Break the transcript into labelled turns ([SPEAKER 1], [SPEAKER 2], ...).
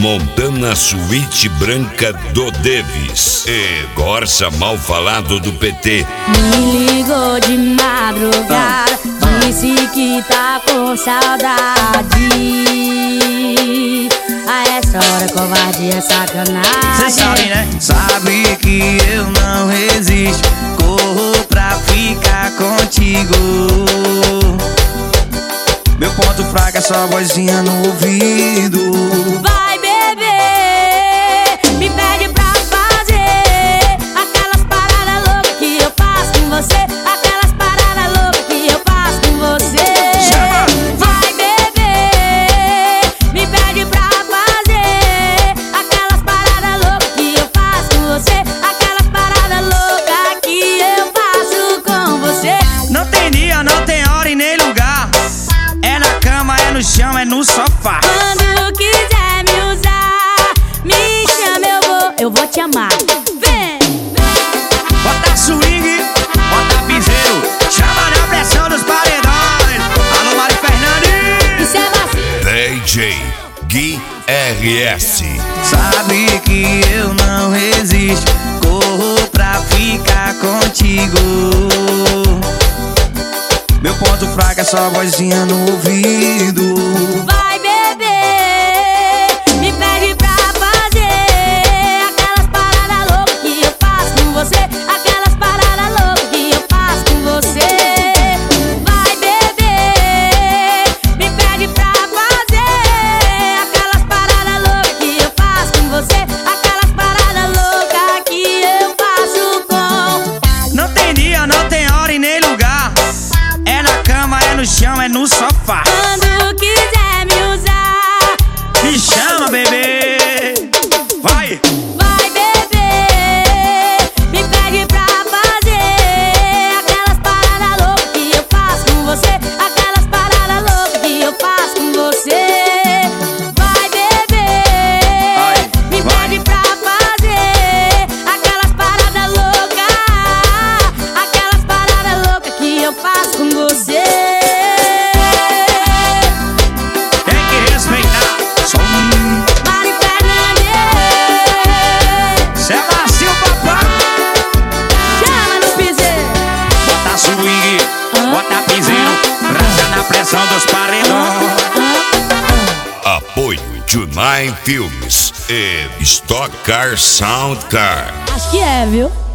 [SPEAKER 1] Montana Suíte Branca do Davis e Corsa Mal Falado do PT.
[SPEAKER 2] Me ligou de madrugada, disse que tá com saudade. A essa hora covardia é sacanagem.
[SPEAKER 3] Cê sabe, né? Sabe que eu não resisto, corro pra ficar contigo. Meu ponto fraco é sua vozinha no ouvido.
[SPEAKER 2] Vai beber, me pede pra fazer aquelas paradas loucas que eu faço com você. Aquelas paradas loucas que eu faço com você. Vai beber, me pede pra fazer aquelas paradas loucas que eu faço com você. Aquelas paradas loucas que eu faço com você.
[SPEAKER 3] Não tem dia, não tem hora e nem lugar. É na cama, é no chão, é no sofá.
[SPEAKER 2] Quando quiser me usar, me chama, eu vou te amar. Vem,
[SPEAKER 3] Bota swing, bota piseiro, chama na pressão dos paredões. Alô, Mari Fernandes.
[SPEAKER 2] isso é vacilo.
[SPEAKER 1] DJ Gui RS.
[SPEAKER 3] Sabe que eu não resisto, corro pra ficar contigo. Meu ponto fraco é sua vozinha no ouvido.
[SPEAKER 2] Vai beber, me pede pra fazer aquelas paradas loucas que eu faço com você. Aquelas paradas loucas que eu faço com você. Vai beber, me pede pra fazer aquelas paradas loucas que eu faço com você. Aquelas paradas loucas que eu faço com.
[SPEAKER 3] Não tem dia, não tem hora e nem lugar. É na cama, é no chão, é no sofá.
[SPEAKER 2] Quando quiser me usar,
[SPEAKER 3] Me chama, bebê. Vai!
[SPEAKER 2] vai beber, me pede pra fazer aquelas paradas loucas que eu faço com você. Aquelas paradas loucas que eu faço com você. Vai beber, me pede pra fazer aquelas paradas loucas. Aquelas paradas loucas que eu faço com você.
[SPEAKER 3] Tem que respeitar. Som.
[SPEAKER 2] Mari Fernandes,
[SPEAKER 3] Cê é macio, papai.
[SPEAKER 2] chama no piseiro.
[SPEAKER 3] Bota swing, bota piseiro, rasga na pressão dos paredões.
[SPEAKER 1] Apoio Junai Filmes e Stock Car Sound Car.
[SPEAKER 2] Acho que é, viu?